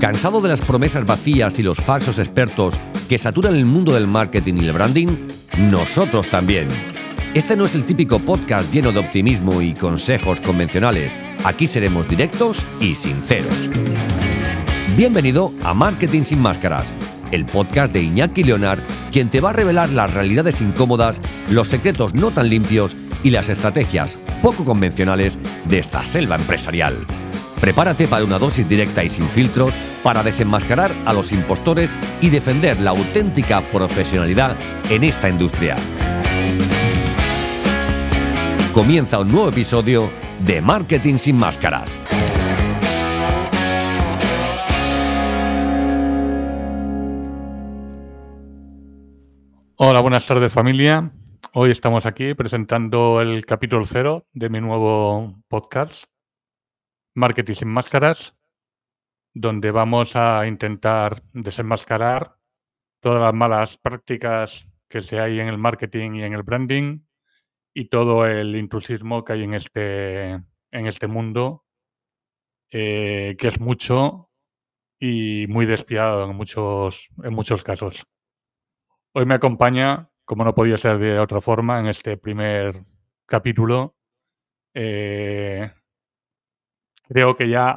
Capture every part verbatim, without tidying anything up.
¿Cansado de las promesas vacías y los falsos expertos que saturan el mundo del marketing y el branding? Nosotros también. Este no es el típico podcast lleno de optimismo y consejos convencionales. Aquí seremos directos y sinceros. Bienvenido a Marketing sin Máscaras, el podcast de Iñaki Leonard, quien te va a revelar las realidades incómodas, los secretos no tan limpios y las estrategias poco convencionales de esta selva empresarial. Prepárate para una dosis directa y sin filtros para desenmascarar a los impostores y defender la auténtica profesionalidad en esta industria. Comienza un nuevo episodio de Marketing sin Máscaras. Hola, buenas tardes familia. Hoy estamos aquí presentando el capítulo cero de mi nuevo podcast, Marketing sin Máscaras, donde vamos a intentar desenmascarar todas las malas prácticas que se hay en el marketing y en el branding y todo el intrusismo que hay en este, en este mundo, eh, que es mucho y muy despiadado en muchos, en muchos casos. Hoy me acompaña, como no podía ser de otra forma, en este primer capítulo, eh, creo que ya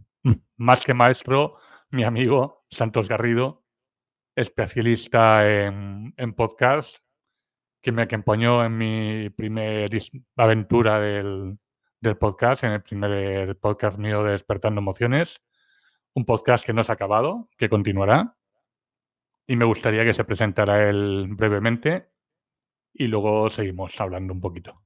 más que maestro, mi amigo Santos Garrido, especialista en, en podcast, que me acompañó en mi primera aventura del, del podcast, en el primer podcast mío de Despertando Emociones, un podcast que no se ha acabado, que continuará, y me gustaría que se presentara él brevemente y luego seguimos hablando un poquito.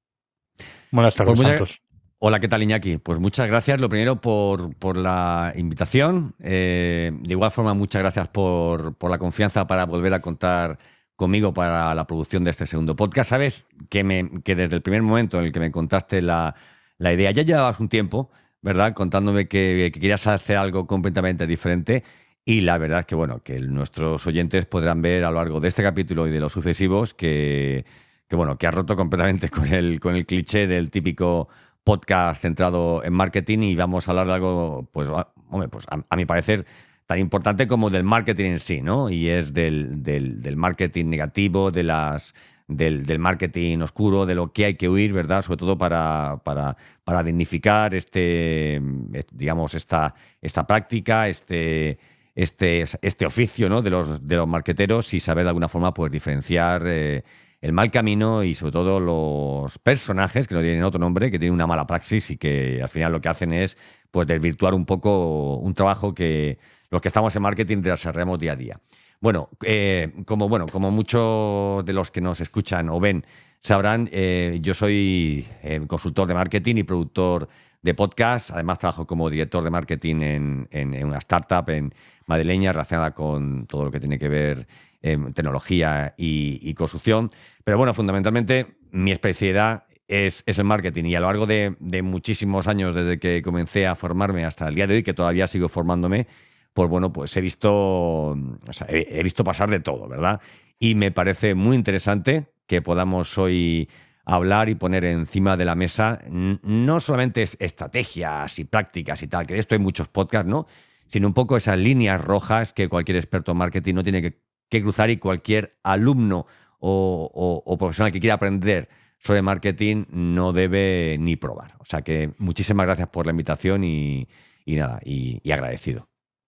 Buenas tardes, Pues muchas- Santos. Hola, ¿qué tal, Iñaki? Pues muchas gracias, lo primero, por, por la invitación. Eh, de igual forma, muchas gracias por, por la confianza para volver a contar conmigo para la producción de este segundo podcast. Sabes que, me, que desde el primer momento en el que me contaste la, la idea, ya llevabas un tiempo, ¿verdad?, contándome que, que querías hacer algo completamente diferente. Y la verdad es que, bueno, que nuestros oyentes podrán ver a lo largo de este capítulo y de los sucesivos que, que bueno, que has roto completamente con el, con el cliché del típico podcast centrado en marketing, y vamos a hablar de algo, pues, a, hombre, pues a, a mi parecer, tan importante como del marketing en sí, ¿no? Y es del, del, del marketing negativo, de las, del, del marketing oscuro, de lo que hay que huir, ¿verdad? Sobre todo para, para, para dignificar este, digamos, esta, esta práctica, este, este, este oficio, ¿no?, de los, de los marketeros, y saber de alguna forma, pues, diferenciar eh, el mal camino y sobre todo los personajes que no tienen otro nombre, que tienen una mala praxis y que al final lo que hacen es, pues, desvirtuar un poco un trabajo que los que estamos en marketing desarrollamos día a día. Bueno, eh, como, bueno, como muchos de los que nos escuchan o ven sabrán, eh, yo soy eh, consultor de marketing y productor de podcast. Además, trabajo como director de marketing en, en, en una startup en madrileña relacionada con todo lo que tiene que ver en tecnología y, y construcción. Pero bueno, fundamentalmente mi especialidad es, es el marketing, y a lo largo de, de muchísimos años, desde que comencé a formarme hasta el día de hoy, que todavía sigo formándome, pues bueno, pues he visto, o sea, he, he visto pasar de todo, ¿verdad? Y me parece muy interesante que podamos hoy hablar y poner encima de la mesa n- no solamente es estrategias y prácticas y tal, que de esto hay muchos podcasts, ¿no?, sino un poco esas líneas rojas que cualquier experto en marketing no tiene que, que cruzar, y cualquier alumno o, o, o profesional que quiera aprender sobre marketing no debe ni probar. O sea que muchísimas gracias por la invitación y, y nada, y, y agradecido.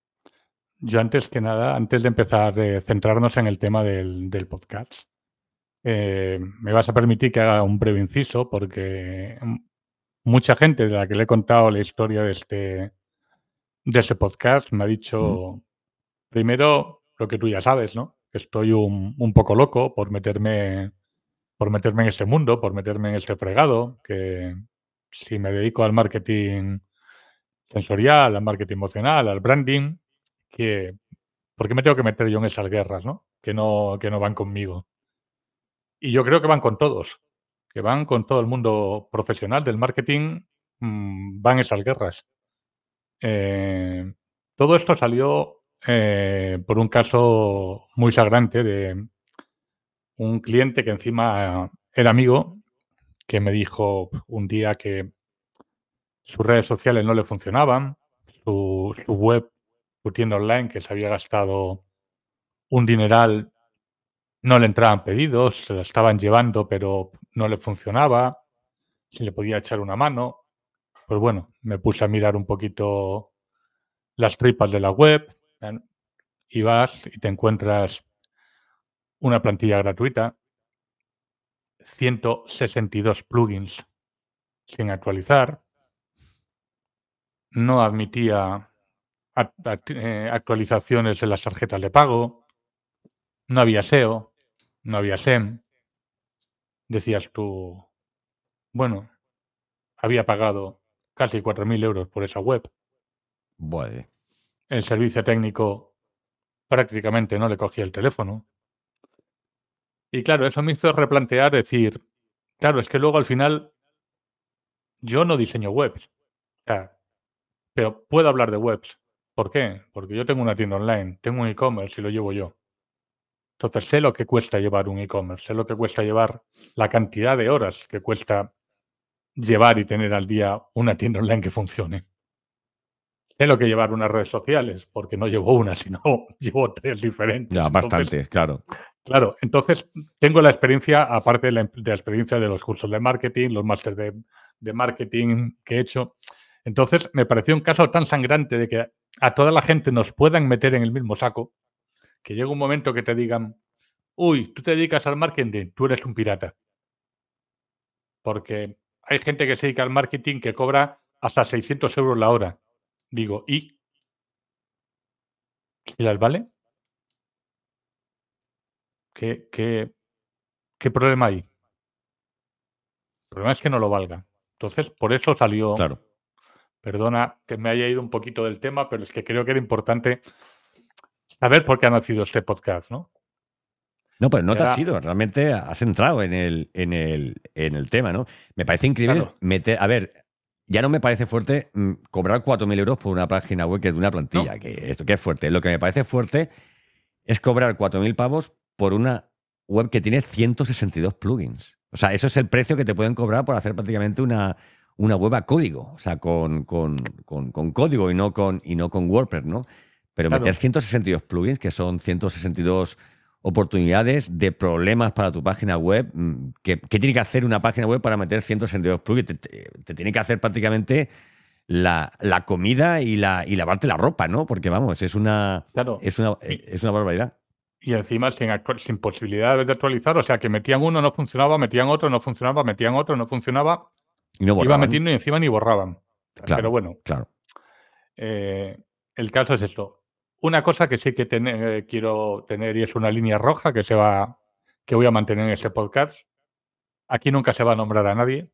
Yo antes que nada, antes de empezar a centrarnos en el tema del, del podcast, eh, me vas a permitir que haga un breve inciso, porque mucha gente de la que le he contado la historia de este, de este podcast me ha dicho, primero, lo que tú ya sabes, ¿no?, que estoy un, un poco loco por meterme, por meterme en este mundo, por meterme en este fregado, que si me dedico al marketing sensorial, al marketing emocional, al branding, que ¿por qué me tengo que meter yo en esas guerras, ¿no?, que no, que no van conmigo? Y yo creo que van con todos, que van con todo el mundo profesional del marketing, mmm, van esas guerras. Eh, todo esto salió eh, por un caso muy sangrante de un cliente que encima era amigo, que me dijo un día que sus redes sociales no le funcionaban, su, su web su tienda online, que se había gastado un dineral, no le entraban pedidos, se la estaban llevando, pero no le funcionaba, si le podía echar una mano. Pues bueno, me puse a mirar un poquito las tripas de la web, y vas y te encuentras una plantilla gratuita, ciento sesenta y dos plugins sin actualizar, no admitía actualizaciones de las tarjetas de pago, no había S E O, no había S E M. Decías tú, bueno, había pagado casi cuatro mil euros por esa web. Bueno. El servicio técnico prácticamente no le cogía el teléfono. Y claro, eso me hizo replantear, decir, claro, es que luego al final yo no diseño webs. O sea, pero puedo hablar de webs. ¿Por qué? Porque yo tengo una tienda online, tengo un e-commerce y lo llevo yo. Entonces sé lo que cuesta llevar un e-commerce, sé lo que cuesta llevar la cantidad de horas que cuesta llevar y tener al día una tienda online que funcione. Sé lo que llevar unas redes sociales, porque no llevo una, sino llevo tres diferentes. Ya, Entonces, bastantes, claro. Claro, entonces tengo la experiencia, aparte de la, de la experiencia de los cursos de marketing, los másteres de, de marketing que he hecho. Entonces me pareció un caso tan sangrante de que a toda la gente nos puedan meter en el mismo saco, que llega un momento que te digan, uy, tú te dedicas al marketing, tú eres un pirata. Porque hay gente que se dedica al marketing que cobra hasta seiscientos euros la hora. Digo, ¿y? ¿Y las vale? ¿Qué, qué, qué problema hay? El problema es que no lo valga. Entonces, por eso salió... Claro. Perdona que me haya ido un poquito del tema, pero es que creo que era importante saber por qué ha nacido este podcast, ¿no? No, pero no te has Era, ido, realmente has entrado en el, en el, en el tema, ¿no? Me parece increíble claro, meter. A ver, ya no me parece fuerte mm, cobrar cuatro mil euros por una página web que es de una plantilla, ¿no? que esto que es fuerte. Lo que me parece fuerte es cobrar cuatro mil pavos por una web que tiene ciento sesenta y dos plugins. O sea, eso es el precio que te pueden cobrar por hacer prácticamente una, una web a código, o sea, con, con, con, con código y no con, y no con WordPress, ¿no? Pero Claro, meter ciento sesenta y dos plugins, que son ciento sesenta y dos oportunidades de problemas para tu página web. ¿Qué, qué tiene que hacer una página web para meter ciento sesenta y dos plugins? Te, te, te tiene que hacer prácticamente la, la comida y, la, y lavarte la ropa, ¿no? Porque vamos, es una, claro. es una, Y, es una barbaridad. y encima sin, actual, sin posibilidad de actualizar, o sea, que metían uno, no funcionaba, metían otro, no funcionaba, metían otro, no funcionaba, Y no iba borraban. metiendo y encima ni borraban. Pero Claro, bueno, claro. eh, el caso es esto. Una cosa que sí que ten, eh, quiero tener y es una línea roja que se va, que voy a mantener en ese podcast. Aquí nunca se va a nombrar a nadie.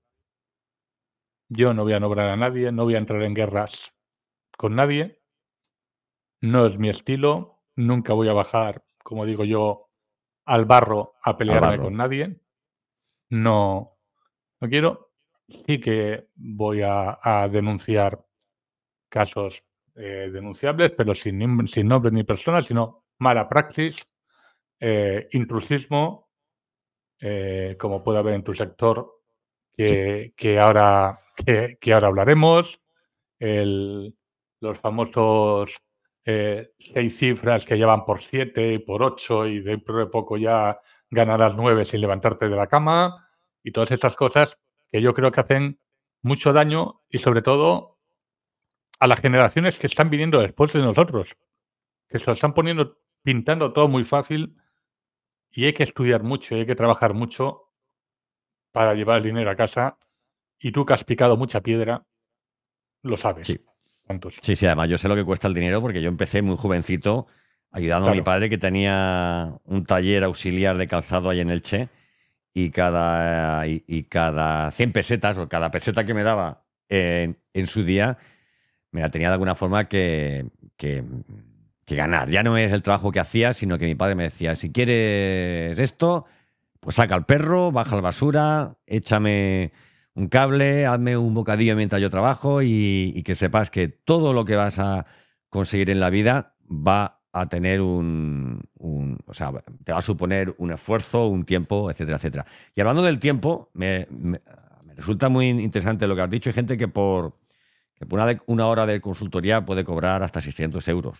Yo no voy a nombrar a nadie, no voy a entrar en guerras con nadie. No es mi estilo. Nunca voy a bajar, como digo yo, al barro a Al pelearme barro. con nadie. No, no quiero. Sí que voy a, a denunciar casos eh, denunciables, pero sin, sin nombres ni personas, sino mala praxis, eh, intrusismo, eh, como puede haber en tu sector, Sí. que, que, ahora, que, que ahora hablaremos. El, los famosos eh, seis cifras que llevan por siete y por ocho y dentro de poco ya ganarás nueve sin levantarte de la cama y todas estas cosas que yo creo que hacen mucho daño y sobre todo a las generaciones que están viniendo después de nosotros, que se lo están poniendo, pintando todo muy fácil y hay que estudiar mucho y hay que trabajar mucho para llevar el dinero a casa y tú que has picado mucha piedra, lo sabes. Sí. ¿Cuántos? Sí, sí, además yo sé lo que cuesta el dinero porque yo empecé muy jovencito ayudando a mi Claro, padre que tenía un taller auxiliar de calzado ahí en Elche y cada, y, y cada cien pesetas o cada peseta que me daba en, en su día me la tenía de alguna forma que, que, que ganar. Ya no es el trabajo que hacía, sino que mi padre me decía, si quieres esto, pues saca al perro, baja la basura, échame un cable, hazme un bocadillo mientras yo trabajo y, y que sepas que todo lo que vas a conseguir en la vida va a tener un, un, o sea, te va a suponer un esfuerzo, un tiempo, etcétera, etcétera. Y hablando del tiempo, me, me, me resulta muy interesante lo que has dicho. Hay gente que por, que por una, de, una hora de consultoría puede cobrar hasta seiscientos euros.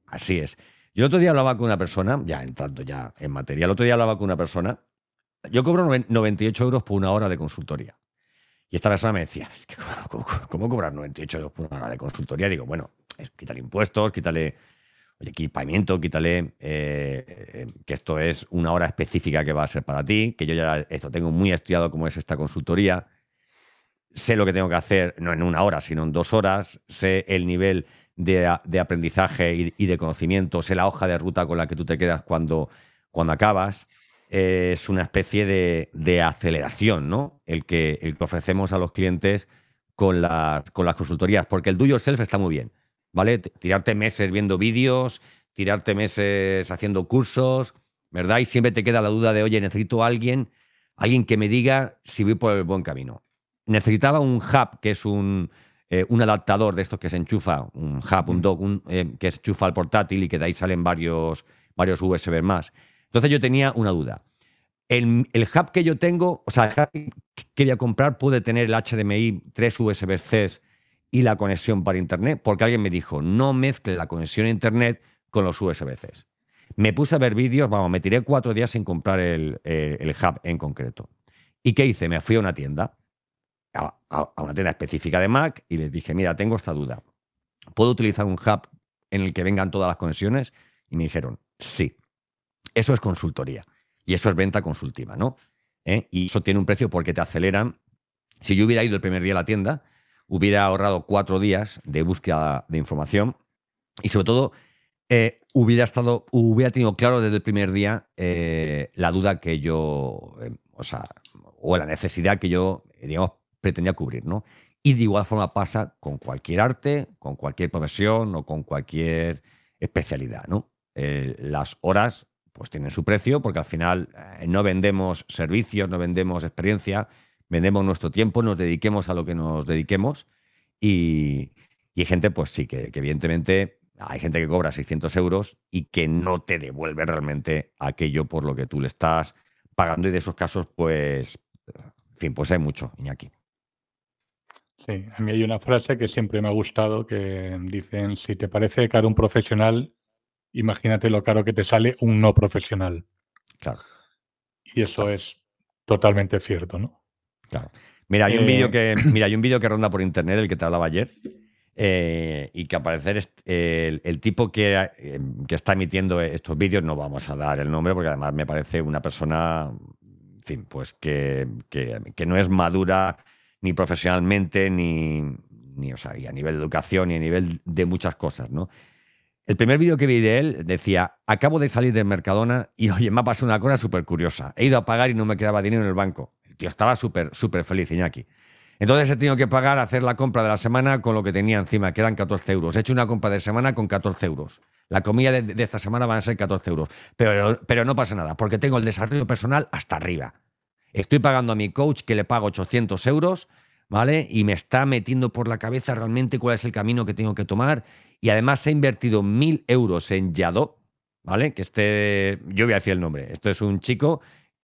Así es. Yo el otro día hablaba con una persona, ya entrando ya en materia, el otro día hablaba con una persona, yo cobro noventa y ocho euros por una hora de consultoría. Y esta persona me decía, es que, ¿cómo, cómo, cómo cobrar noventa y ocho euros por una hora de consultoría? Digo, bueno, es, quítale impuestos, quítale oye, equipamiento, quítale eh, que esto es una hora específica que va a ser para ti, que yo ya esto tengo muy estudiado cómo es esta consultoría, sé lo que tengo que hacer, no en una hora, sino en dos horas, sé el nivel de, de aprendizaje y, y de conocimiento, sé la hoja de ruta con la que tú te quedas cuando, cuando acabas. Eh, es una especie de, de aceleración, ¿no? El que, el que ofrecemos a los clientes con las, con las consultorías, porque el do yourself está muy bien, ¿vale? Tirarte meses viendo vídeos, tirarte meses haciendo cursos, ¿verdad? Y siempre te queda la duda de, oye, necesito a alguien, alguien que me diga si voy por el buen camino. Necesitaba un hub, que es un, eh, un adaptador de estos que se enchufa, un hub, un dock, un, eh, que se enchufa al portátil y que de ahí salen varios, varios U S B más. Entonces yo tenía una duda. El, el hub que yo tengo, o sea, el hub que quería comprar puede tener el H D M I, tres U S B-Cs y la conexión para Internet, porque alguien me dijo, no mezcle la conexión a Internet con los U S B-Cs. Me puse a ver vídeos, vamos, me tiré cuatro días sin comprar el, el, el hub en concreto. ¿Y qué hice? Me fui a una tienda, a, a una tienda específica de Mac, y les dije, mira, tengo esta duda. ¿Puedo utilizar un hub en el que vengan todas las conexiones? Y me dijeron, sí. Eso es consultoría. Y eso es venta consultiva, ¿no? ¿Eh? Y eso tiene un precio porque te aceleran. Si yo hubiera ido el primer día a la tienda, hubiera ahorrado cuatro días de búsqueda de información y sobre todo eh, hubiera estado, hubiera tenido claro desde el primer día eh, la duda que yo, eh, o sea, o la necesidad que yo, digamos, pretendía cubrir, ¿no? Y de igual forma pasa con cualquier arte, con cualquier profesión o con cualquier especialidad, ¿no? Eh, las horas pues tienen su precio, porque al final eh, no vendemos servicios, no vendemos experiencia, vendemos nuestro tiempo, nos dediquemos a lo que nos dediquemos. Y, y hay gente, pues sí, que, que evidentemente hay gente que cobra seiscientos euros y que no te devuelve realmente aquello por lo que tú le estás pagando. Y de esos casos, pues, en fin, pues hay mucho, Iñaki. Sí, a mí hay una frase que siempre me ha gustado, que dicen, si te parece caro un profesional, imagínate lo caro que te sale un no profesional. Claro. Y eso Claro. es totalmente cierto, ¿no? Claro. Mira, hay un Eh, vídeo que, mira, hay un vídeo que ronda por internet, el que te hablaba ayer, eh, y que al parecer es el, el tipo que, eh, que está emitiendo estos vídeos, no vamos a dar el nombre porque además me parece una persona, en fin, pues que, que, que no es madura ni profesionalmente, ni, ni, o sea, y a nivel de educación y a nivel de muchas cosas, ¿no? El primer vídeo que vi de él decía, acabo de salir del Mercadona y, oye, me ha pasado una cosa súper curiosa. He ido a pagar y no me quedaba dinero en el banco. El tío estaba súper, súper feliz, Iñaki. Entonces he tenido que pagar, hacer la compra de la semana con lo que tenía encima, que eran catorce euros. He hecho una compra de semana con catorce euros. La comida de, de esta semana van a ser catorce euros. Pero, pero no pasa nada, porque tengo el desarrollo personal hasta arriba. Estoy pagando a mi coach, que le pago ochocientos euros, ¿vale? Y me está metiendo por la cabeza realmente cuál es el camino que tengo que tomar. Y además he invertido mil euros en Yadó, ¿vale? Que este, yo voy a decir el nombre. Esto es un chico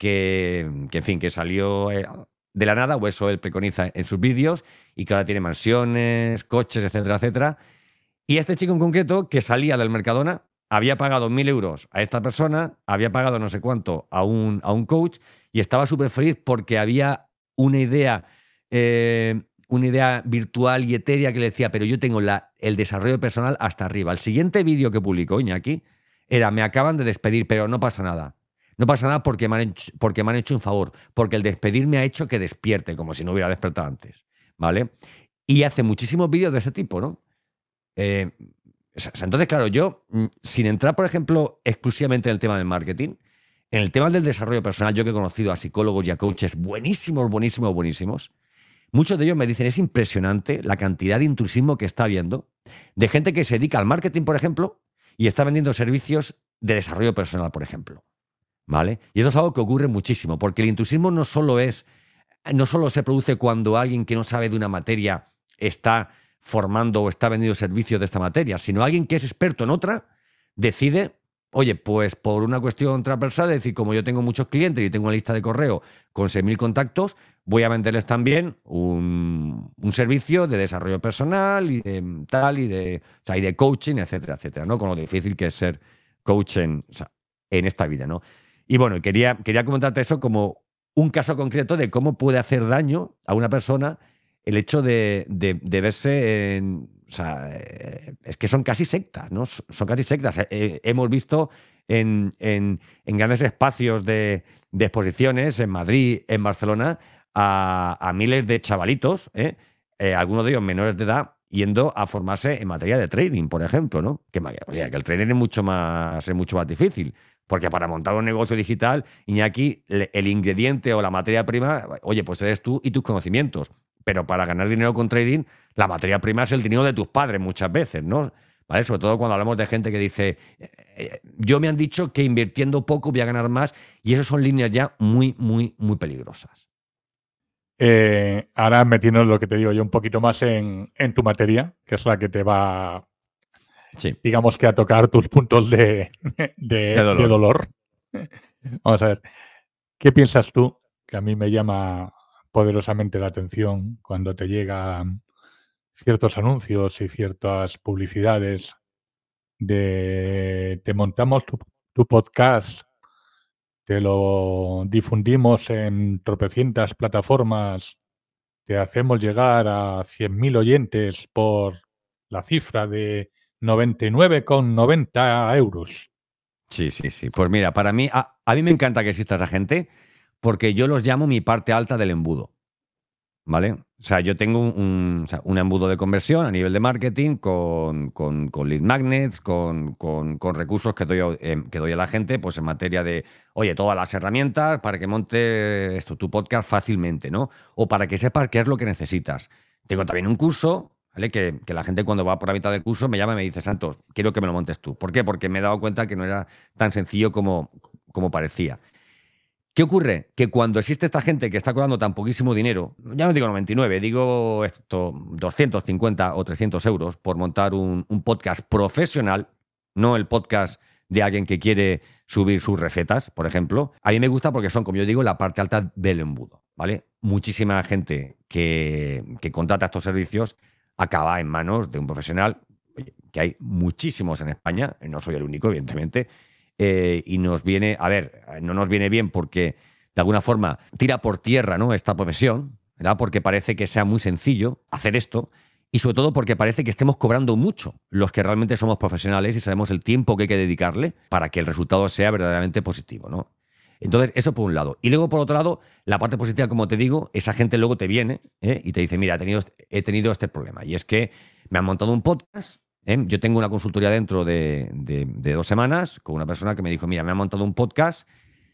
que, que en fin, que salió de la nada, o eso él preconiza en sus vídeos, y que ahora tiene mansiones, coches, etcétera, etcétera. Y este chico en concreto, que salía del Mercadona, había pagado mil euros a esta persona, había pagado no sé cuánto a un, a un coach, y estaba súper feliz porque había una idea, eh, una idea virtual y etérea que le decía, pero yo tengo la, el desarrollo personal hasta arriba. El siguiente vídeo que publicó Iñaki era, me acaban de despedir, pero no pasa nada. No pasa nada porque me han hecho, porque me han hecho un favor, porque el despedir me ha hecho que despierte, como si no hubiera despertado antes, ¿vale? Y hace muchísimos vídeos de ese tipo, ¿no? Eh, entonces, claro, yo, sin entrar, por ejemplo, exclusivamente en el tema del marketing, en el tema del desarrollo personal, yo que he conocido a psicólogos y a coaches buenísimos, buenísimos, buenísimos, muchos de ellos me dicen, es impresionante la cantidad de intrusismo que está habiendo de gente que se dedica al marketing, por ejemplo, y está vendiendo servicios de desarrollo personal, por ejemplo, ¿vale? Y eso es algo que ocurre muchísimo, porque el intrusismo no solo es, no solo se produce cuando alguien que no sabe de una materia está formando o está vendiendo servicios de esta materia, sino alguien que es experto en otra, decide, oye, pues por una cuestión transversal, es decir, como yo tengo muchos clientes y tengo una lista de correo con seis mil contactos, voy a venderles también un, un servicio de desarrollo personal y de tal, y de, o sea, y de coaching, etcétera, etcétera, ¿no? Con lo difícil que es ser coach en, o sea, en esta vida, ¿no? Y bueno, quería, quería comentarte eso como un caso concreto de cómo puede hacer daño a una persona el hecho de, de, de verse en... O sea, eh, es que son casi sectas, ¿no? Son casi sectas. Eh, hemos visto en, en, en grandes espacios de, de exposiciones, en Madrid, en Barcelona, a, a miles de chavalitos, ¿eh? Eh, algunos de ellos menores de edad, yendo a formarse en materia de trading, por ejemplo, ¿no? Que, oye, que el trading es mucho más, es mucho más difícil. Porque para montar un negocio digital, Iñaki, el ingrediente o la materia prima, oye, pues eres tú y tus conocimientos. Pero para ganar dinero con trading, la materia prima es el dinero de tus padres muchas veces, ¿no? ¿Vale? Sobre todo cuando hablamos de gente que dice, eh, yo me han dicho que invirtiendo poco voy a ganar más, y eso son líneas ya muy, muy, muy peligrosas. Eh, ahora metiendo lo que te digo yo un poquito más en, en tu materia, que es la que te va, sí. digamos que a tocar tus puntos de, de, de dolor. de dolor. Vamos a ver, ¿qué piensas tú? Que a mí me llama poderosamente la atención cuando te llegan ciertos anuncios y ciertas publicidades de te montamos tu, tu podcast, te lo difundimos en tropecientas plataformas, te hacemos llegar a cien mil oyentes por la cifra de noventa y nueve con noventa euros. Sí, sí, sí. Pues mira, para mí, a, a mí me encanta que exista esa gente, porque yo los llamo mi parte alta del embudo. ¿Vale? O sea, yo tengo un, un, o sea, un embudo de conversión a nivel de marketing con, con, con lead magnets, con, con, con recursos que doy, a, eh, que doy a la gente, pues en materia de, oye, todas las herramientas para que monte esto, tu podcast fácilmente, ¿no? O para que sepas qué es lo que necesitas. Tengo también un curso, ¿vale? Que, que la gente cuando va por la mitad del curso me llama y me dice, Santos, quiero que me lo montes tú. ¿Por qué? Porque me he dado cuenta que no era tan sencillo como, como parecía. ¿Qué ocurre? Que cuando existe esta gente que está cobrando tan poquísimo dinero, ya no digo noventa y nueve, digo esto, doscientos cincuenta o trescientos euros por montar un, un podcast profesional, no el podcast de alguien que quiere subir sus recetas, por ejemplo, a mí me gusta porque son, como yo digo, la parte alta del embudo, ¿vale? Muchísima gente que, que contrata estos servicios acaba en manos de un profesional, que hay muchísimos en España, no soy el único, evidentemente. Eh, y nos viene, a ver, no nos viene bien porque de alguna forma tira por tierra, ¿no?, esta profesión, ¿verdad? Porque parece que sea muy sencillo hacer esto, y sobre todo porque parece que estemos cobrando mucho los que realmente somos profesionales y sabemos el tiempo que hay que dedicarle para que el resultado sea verdaderamente positivo, ¿no? Entonces, eso por un lado. Y luego, por otro lado, la parte positiva, como te digo, esa gente luego te viene, ¿eh?, y te dice, mira, he tenido, he tenido este problema, y es que me han montado un podcast. ¿Eh? Yo tengo una consultoría dentro de, de, de dos semanas con una persona que me dijo, mira, me han montado un podcast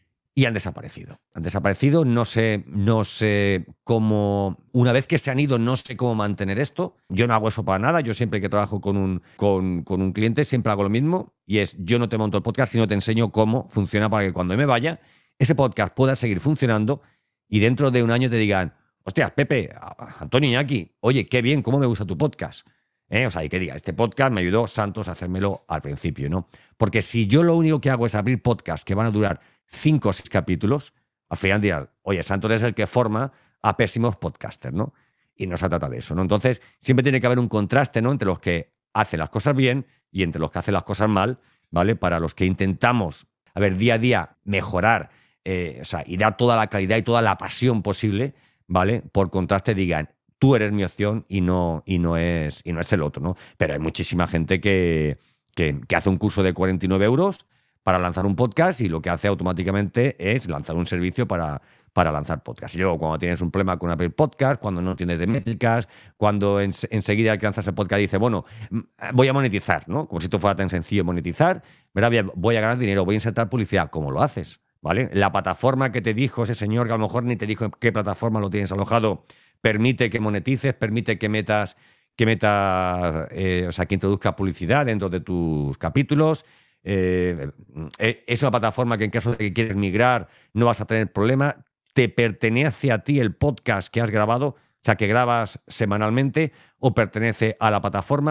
y han desaparecido. Han desaparecido, no sé, no sé cómo, una vez que se han ido, no sé cómo mantener esto. Yo no hago eso para nada, yo siempre que trabajo con un, con, con un cliente siempre hago lo mismo, y es, yo no te monto el podcast, sino te enseño cómo funciona para que cuando me vaya, ese podcast pueda seguir funcionando y dentro de un año te digan, hostias, Pepe, Antonio Iñaki, oye, qué bien, cómo me gusta tu podcast. ¿Eh? O sea, y que diga, este podcast me ayudó Santos a hacérmelo al principio, ¿no? Porque si yo lo único que hago es abrir podcasts que van a durar cinco o seis capítulos, al final dirán, oye, Santos es el que forma a pésimos podcasters, ¿no? Y no se trata de eso, ¿no? Entonces, siempre tiene que haber un contraste, ¿no?, entre los que hacen las cosas bien y entre los que hacen las cosas mal, ¿vale? Para los que intentamos, a ver, día a día mejorar, eh, o sea, y dar toda la calidad y toda la pasión posible, ¿vale? Por contraste digan, tú eres mi opción y no, y no, es, y no es el otro, ¿no? Pero hay muchísima gente que, que, que hace un curso de cuarenta y nueve euros para lanzar un podcast y lo que hace automáticamente es lanzar un servicio para, para lanzar podcast. Y luego cuando tienes un problema con Apple Podcast, cuando no tienes de métricas, cuando en, enseguida que lanzas el podcast dice, bueno, voy a monetizar, ¿no? Como si esto fuera tan sencillo monetizar, ¿verdad? Voy a ganar dinero, voy a insertar publicidad. ¿Cómo lo haces? ¿Vale? La plataforma que te dijo ese señor, que a lo mejor ni te dijo en qué plataforma lo tienes alojado, permite que monetices, permite que metas, que metas, eh, o sea, que introduzca publicidad dentro de tus capítulos. Eh, es una plataforma que en caso de que quieres migrar no vas a tener problema. Te pertenece a ti el podcast que has grabado, o sea, que grabas semanalmente, o pertenece a la plataforma.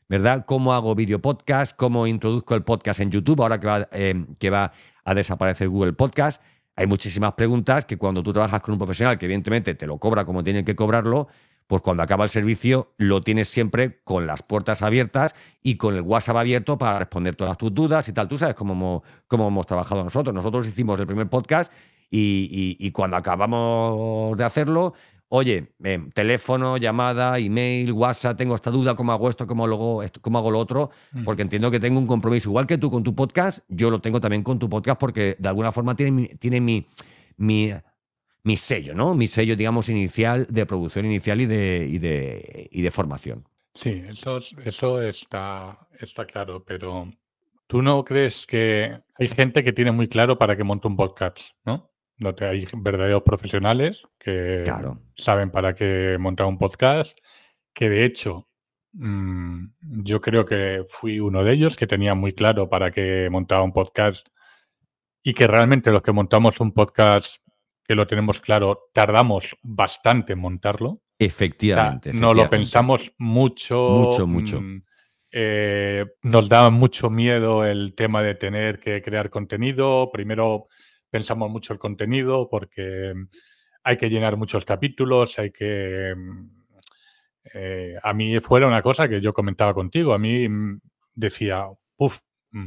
¿verdad? ¿Cómo hago video podcast? ¿Cómo introduzco el podcast en YouTube ahora que va, eh, que va a desaparecer Google Podcast? Hay muchísimas preguntas que cuando tú trabajas con un profesional que evidentemente te lo cobra como tiene que cobrarlo, pues cuando acaba el servicio lo tienes siempre con las puertas abiertas y con el WhatsApp abierto para responder todas tus dudas y tal. Tú sabes cómo hemos, cómo hemos trabajado nosotros. Nosotros hicimos el primer podcast y, y, y cuando acabamos de hacerlo, oye, eh, teléfono, llamada, email, WhatsApp, tengo esta duda, ¿cómo hago esto? ¿Cómo, luego esto, cómo hago lo otro? Porque entiendo que tengo un compromiso. Igual que tú con tu podcast, yo lo tengo también con tu podcast porque de alguna forma tiene, mi, tiene mi, mi, mi sello, ¿no? Mi sello, digamos, inicial, de producción inicial y de, y de, y de formación. Sí, eso, es- eso está, está claro, pero ¿tú no crees que hay gente que tiene muy claro para qué monta un podcast, ¿no? No te, hay verdaderos profesionales que Claro. saben para qué montar un podcast, que de hecho mm, yo creo que fui uno de ellos que tenía muy claro para qué montaba un podcast y que realmente los que montamos un podcast que lo tenemos claro tardamos bastante en montarlo. O sea, Efectivamente, no lo efectivamente. pensamos mucho, Mucho, mucho. mm, eh, nos da mucho miedo el tema de tener que crear contenido. Primero pensamos mucho el contenido porque mm, hay que llenar muchos capítulos, hay que... mm, eh, a mí fuera una cosa que yo comentaba contigo, a mí mm, decía, uff,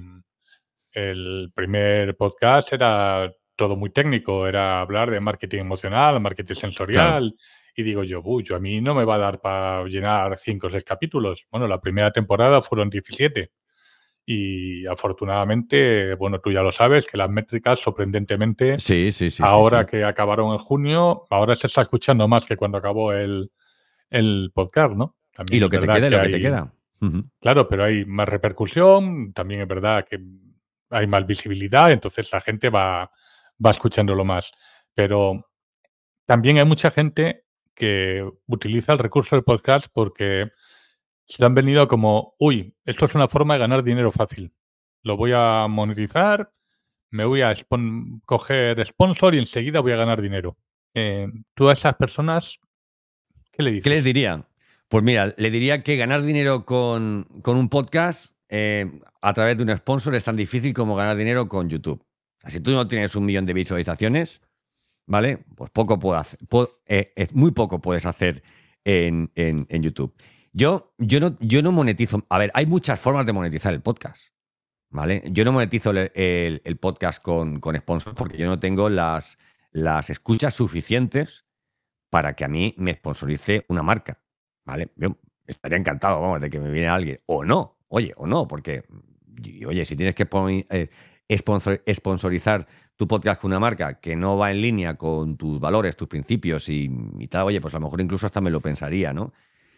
el primer podcast era todo muy técnico, era hablar de marketing emocional, marketing Claro. sensorial. Y digo yo, uy, yo a mí no me va a dar para llenar cinco o seis capítulos. Bueno, la primera temporada fueron diecisiete. Y afortunadamente, bueno, tú ya lo sabes, que las métricas, sorprendentemente, Sí, sí, sí, sí, ahora sí. que acabaron en junio, ahora se está escuchando más que cuando acabó el, el podcast, ¿no? Y También lo es que te verdad queda es que lo que te hay, queda. Ujú. claro, pero hay más repercusión, también es verdad que hay más visibilidad, entonces la gente va, va escuchándolo más. Pero también hay mucha gente que utiliza el recurso del podcast porque se le han venido como, uy, esto es una forma de ganar dinero fácil. Lo voy a monetizar, me voy a spon- coger sponsor y enseguida voy a ganar dinero. Eh, tú a esas personas, ¿qué le ¿Qué les dices? diría? Pues mira, le diría que ganar dinero con, con un podcast eh, a través de un sponsor es tan difícil como ganar dinero con YouTube. O sea, si tú no tienes un millón de visualizaciones, ¿vale? Pues poco puedo hacer, po- eh, eh, muy poco puedes hacer en, en- en YouTube. Yo, yo, no, yo no monetizo. A ver, hay muchas formas de monetizar el podcast, ¿vale? Yo no monetizo el, el- el podcast con, con sponsors porque yo no tengo las, las escuchas suficientes para que a mí me sponsorice una marca, ¿vale? Yo estaría encantado, vamos, de que me viene alguien. O no, oye, o no, porque, y- oye, si tienes que pon- eh, sponsor- sponsorizar tu podcast con una marca que no va en línea con tus valores, tus principios y, y tal, oye, pues a lo mejor incluso hasta me lo pensaría, ¿no?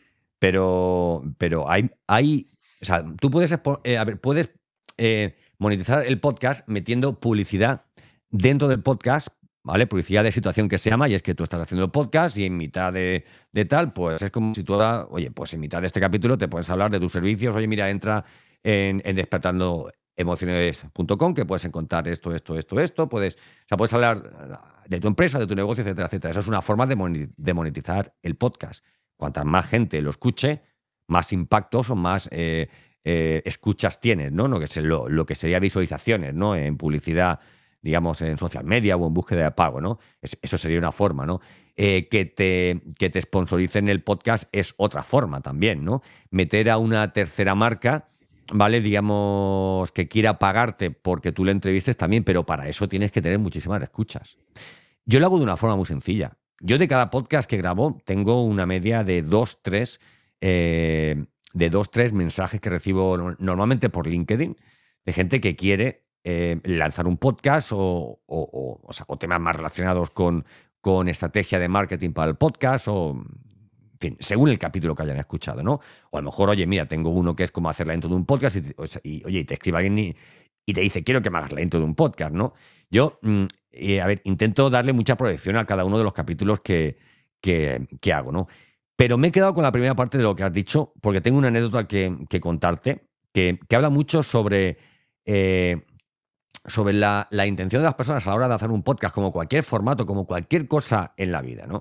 Pero, pero hay, hay, o sea, tú puedes, expo- eh, a ver, puedes eh, monetizar el podcast metiendo publicidad dentro del podcast, ¿vale? Publicidad de situación que se llama, y es que tú estás haciendo el podcast y en mitad de, de tal, pues es como si tú, ahora, oye, pues en mitad de este capítulo te puedes hablar de tus servicios, oye, mira, entra en, en despertando emociones punto com que puedes encontrar esto, esto, esto, esto, puedes, o sea, puedes hablar de tu empresa, de tu negocio, etcétera, etcétera. Eso es una forma de moni- de monetizar el podcast. Cuanta más gente lo escuche, más impactos o más eh, eh, escuchas tienes, ¿no? Lo que, se- lo, lo que sería visualizaciones, ¿no? En publicidad, digamos, en social media o en búsqueda de pago, ¿no? Es- eso sería una forma, ¿no? Eh, que te, que te sponsoricen el podcast es otra forma también, ¿no? Meter a una tercera marca, ¿vale? Digamos, que quiera pagarte porque tú le entrevistes también, pero para eso tienes que tener muchísimas escuchas. Yo lo hago de una forma muy sencilla. Yo de cada podcast que grabo tengo una media de dos, tres, eh, de dos, tres mensajes que recibo no- normalmente por LinkedIn de gente que quiere eh, lanzar un podcast o, o- o- o sea, o temas más relacionados con, con estrategia de marketing para el podcast o, en fin, según el capítulo que hayan escuchado, ¿no? O a lo mejor, oye, mira, tengo uno que es como hacer la intro de un podcast y, te- o sea, y, oye, y te escribe alguien y, y te dice, quiero que me hagas la intro de un podcast, ¿no? Yo, mm, eh, a ver, intento darle mucha proyección a cada uno de los capítulos que, que, que hago, ¿no? Pero me he quedado con la primera parte de lo que has dicho, porque tengo una anécdota que, que contarte, que, que habla mucho sobre, eh, sobre la, la intención de las personas a la hora de hacer un podcast, como cualquier formato, como cualquier cosa en la vida, ¿no?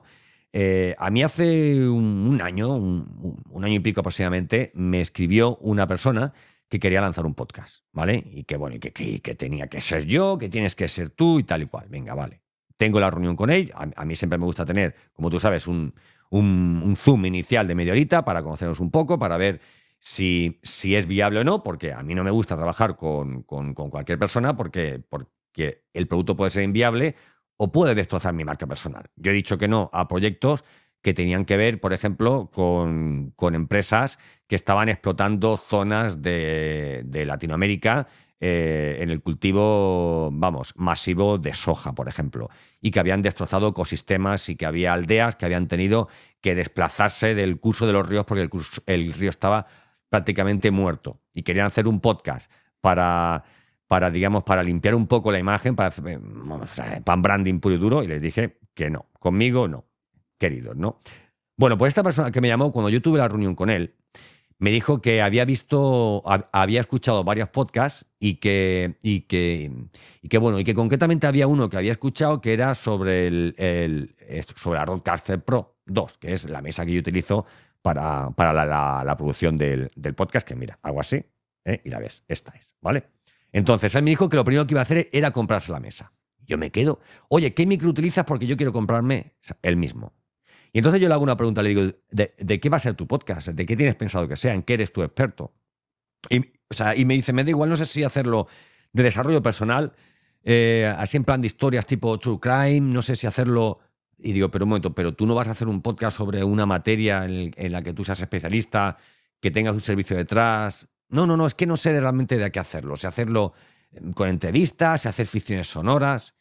Eh, a mí hace un, un año, un, un año y pico aproximadamente, me escribió una persona que quería lanzar un podcast, ¿vale? Y que, bueno, y que, que, que tenía que ser yo, que tienes que ser tú y tal y cual. Venga, vale. Tengo la reunión con él. A, a mí siempre me gusta tener, como tú sabes, un, un, un Zoom inicial de media horita para conocernos un poco, para ver si, si es viable o no, porque a mí no me gusta trabajar con, con, con cualquier persona porque, porque el producto puede ser inviable o puede destrozar mi marca personal. Yo he dicho que no a proyectos que tenían que ver, por ejemplo, con, con empresas que estaban explotando zonas de, de Latinoamérica eh, en el cultivo, vamos, masivo de soja, por ejemplo, y que habían destrozado ecosistemas y que había aldeas que habían tenido que desplazarse del curso de los ríos porque el, curso, el río estaba prácticamente muerto y querían hacer un podcast para, para, digamos, para limpiar un poco la imagen, para hacer, vamos, pan branding puro y duro, y les dije que no, conmigo no, queridos, ¿no? Bueno, pues esta persona que me llamó, cuando yo tuve la reunión con él, me dijo que había visto, había escuchado varios podcasts y que, y que, y que bueno, y que concretamente había uno que había escuchado que era sobre el, el sobre la Rodecaster Pro dos, que es la mesa que yo utilizo para, para la, la, la producción del, del podcast, que mira, hago así, ¿eh? Y la ves, esta es, ¿vale? Entonces él me dijo que lo primero que iba a hacer era comprarse la mesa. Yo me quedo, oye, ¿qué micro utilizas? Porque yo quiero comprarme el mismo. Y entonces yo le hago una pregunta, le digo, ¿de, ¿de qué va a ser tu podcast? ¿De qué tienes pensado que sea? ¿En qué eres tu experto? Y, o sea, y me dice, me da igual, no sé si hacerlo de desarrollo personal, eh, así en plan de historias tipo True Crime, no sé si hacerlo... Y digo, pero un momento, pero tú no vas a hacer un podcast sobre una materia en, en la que tú seas especialista, que tengas un servicio detrás. No, no, no, es que no sé realmente de qué hacerlo. O sea, hacerlo con entrevistas, hacer ficciones sonoras.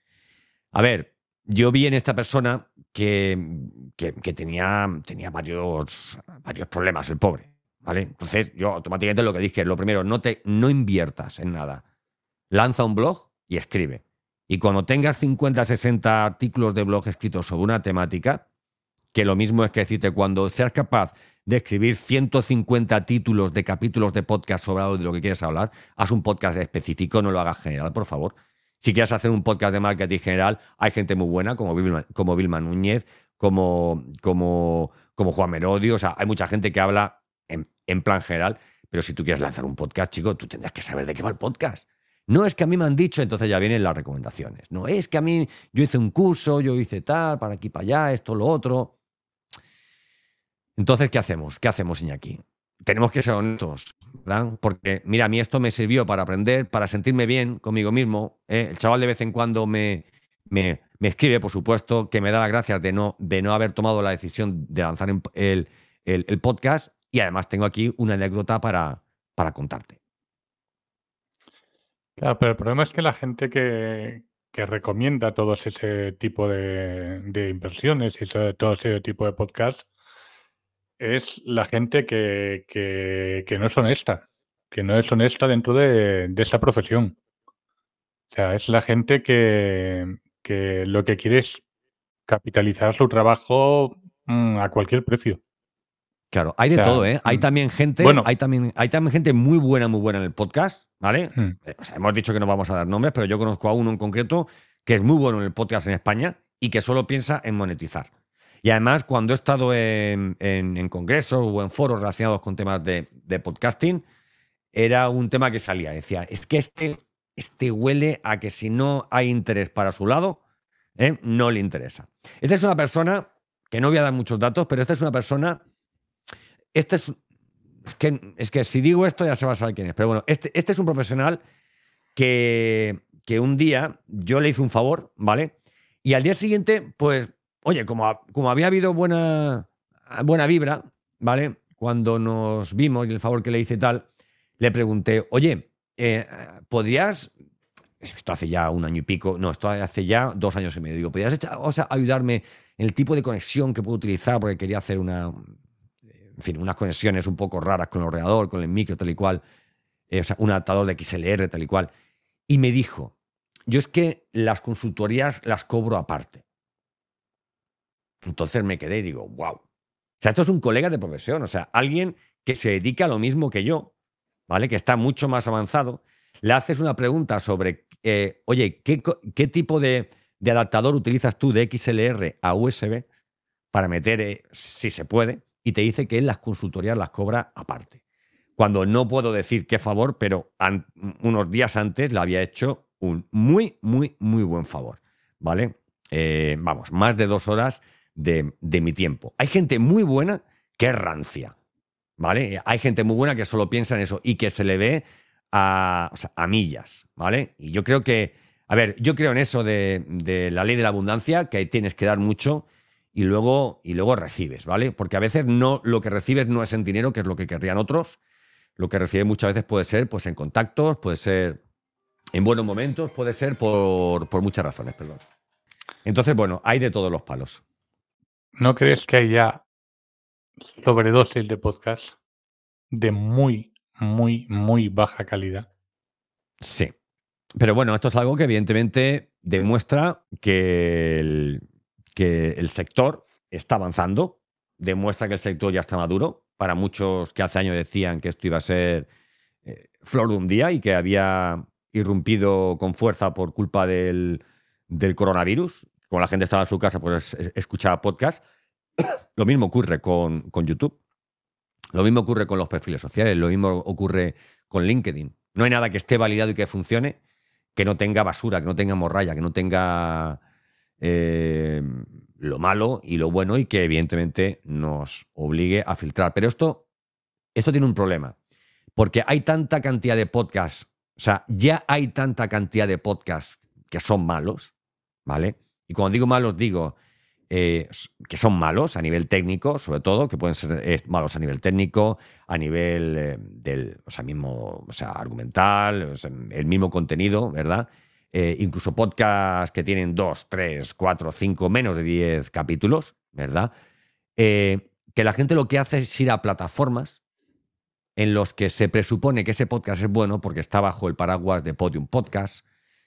A ver, yo vi en esta persona que, que, que tenía, tenía varios, varios problemas, el pobre, ¿vale? Entonces yo automáticamente lo que dije es, lo primero, no, te, no inviertas en nada. Lanza un blog y escribe. Y cuando tengas cincuenta, sesenta artículos de blog escritos sobre una temática, que lo mismo es que decirte, cuando seas capaz de escribir ciento cincuenta títulos de capítulos de podcast sobre algo de lo que quieres hablar, haz un podcast específico, no lo hagas general, por favor. Si quieres hacer un podcast de marketing general, hay gente muy buena, como Vilma, como Vilma Núñez, como, como, como Juan Merodio. O sea, hay mucha gente que habla en, en plan general, pero si tú quieres lanzar un podcast, chico, tú tendrás que saber de qué va el podcast. No es que a mí me han dicho, entonces ya vienen las recomendaciones. No es que a mí, yo hice un curso, yo hice tal, para aquí, para allá, esto, lo otro. Entonces, ¿qué hacemos? ¿Qué hacemos, Iñaki? Tenemos que ser honestos, ¿verdad? Porque, mira, a mí esto me sirvió para aprender, para sentirme bien conmigo mismo. ¿eh? El chaval de vez en cuando me, me, me escribe, por supuesto, que me da las gracias de no, de no haber tomado la decisión de lanzar el, el, el podcast. Y además tengo aquí una anécdota para, para contarte. Claro, pero el problema es que la gente que, que recomienda todos ese tipo de, de inversiones y ese, todo ese tipo de podcasts es la gente que, que, que no es honesta, que no es honesta dentro de, de esa profesión. O sea, es la gente que, que lo que quiere es capitalizar su trabajo mm, a cualquier precio. Claro, hay de O sea, todo, ¿eh? Hay también gente, bueno, hay también, hay también gente muy buena, muy buena en el podcast, ¿vale? hmm. O sea, hemos dicho que no vamos a dar nombres, pero yo conozco a uno en concreto que es muy bueno en el podcast en España y que solo piensa en monetizar. Y además, cuando he estado en, en, en congresos o en foros relacionados con temas de, de podcasting, era un tema que salía. Decía, es que este, este huele a que si no hay interés para su lado, ¿eh? no le interesa. Esta es una persona, que no voy a dar muchos datos, pero esta es una persona... Este es, es, que, es que si digo esto ya se va a saber quién es. Pero bueno, este, este es un profesional que, que un día yo le hice un favor, ¿vale? Y al día siguiente, pues, oye, como, como había habido buena, buena vibra, ¿vale? Cuando nos vimos y el favor que le hice y tal, le pregunté, oye, eh, ¿podrías... Esto hace ya un año y pico, no, esto hace ya dos años y medio. Digo, ¿podrías echar, o sea, ayudarme en el tipo de conexión que puedo utilizar? Porque quería hacer una... En fin, unas conexiones un poco raras con el ordenador, con el micro, tal y cual. Eh, o sea, un adaptador de X L R, tal y cual. Y me dijo, yo es que las consultorías las cobro aparte. Entonces me quedé y digo, wow. O sea, esto es un colega de profesión, o sea, alguien que se dedica a lo mismo que yo, ¿vale? Que está mucho más avanzado. Le haces una pregunta sobre, eh, oye, ¿qué, qué tipo de, de adaptador utilizas tú de X L R a U S B? para meter, eh, si se puede, y te dice que él las consultorías las cobra aparte. Cuando no puedo decir qué favor, pero an- unos días antes le había hecho un muy, muy, muy buen favor, ¿vale? Eh, vamos, más de dos horas de, de mi tiempo. Hay gente muy buena que es rancia, ¿vale? Hay gente muy buena que solo piensa en eso y que se le ve a, o sea, a millas, ¿vale? Y yo creo que, a ver, yo creo en eso de, de la ley de la abundancia, que ahí tienes que dar mucho y luego, y luego recibes, ¿vale? Porque a veces no, lo que recibes no es en dinero, que es lo que querrían otros. Lo que recibes muchas veces puede ser pues, en contactos, puede ser en buenos momentos, puede ser por, por muchas razones, perdón. Entonces, bueno, hay de todos los palos. ¿No crees que hay ya sobredosis de podcast de muy, muy, muy baja calidad? Sí. Pero bueno, esto es algo que evidentemente demuestra que el, que el sector está avanzando, demuestra que el sector ya está maduro. Para muchos que hace años decían que esto iba a ser eh, flor de un día y que había irrumpido con fuerza por culpa del, del coronavirus. Como la gente estaba en su casa, pues es- escuchaba podcast. Lo mismo ocurre con, con YouTube. Lo mismo ocurre con los perfiles sociales. Lo mismo ocurre con LinkedIn. No hay nada que esté validado y que funcione que no tenga basura, que no tenga morralla, que no tenga eh, lo malo y lo bueno y que evidentemente nos obligue a filtrar. Pero esto, esto tiene un problema, porque hay tanta cantidad de podcasts, o sea, ya hay tanta cantidad de podcasts que son malos, ¿vale? Y cuando digo malos, digo eh, que son malos a nivel técnico, sobre todo, que pueden ser eh, malos a nivel técnico, a nivel eh, del, o sea, mismo, o sea, argumental, o sea, el mismo contenido, ¿verdad? Eh, incluso podcasts que tienen dos, tres, cuatro, cinco, menos de diez capítulos, ¿verdad? Eh, que la gente lo que hace es ir a plataformas en los que se presupone que ese podcast es bueno porque está bajo el paraguas de Podium Podcast,